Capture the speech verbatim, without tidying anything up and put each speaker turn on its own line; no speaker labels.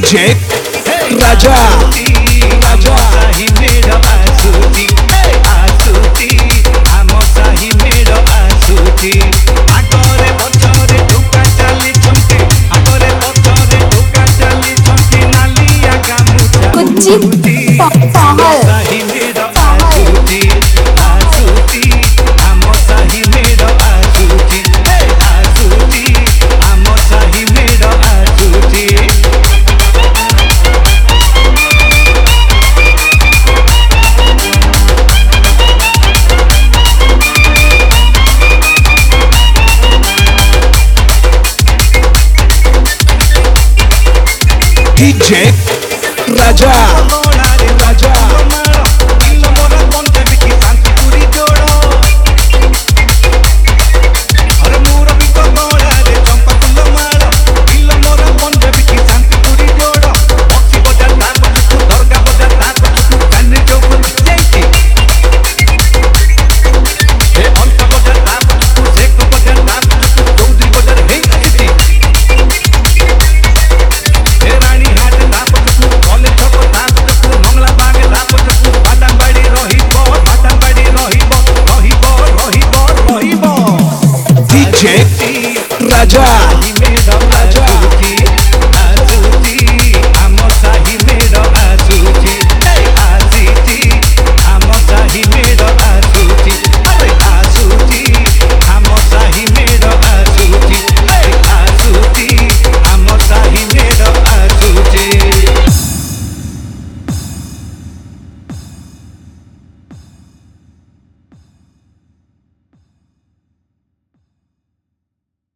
DJ राजा राजा
साही मेरा आसुती आसुती आम साही मेरा आसुती आगरे पछरे टुका चाली छंके आगरे पछरे टुका चाली छंके नालिया गामुचा
कुची पहल
साही मेरा आसुती आसुती आम साही मेरा आसुती आसुती आम साही मेरा आसुती
डीजे राजा राजा डीजे राजा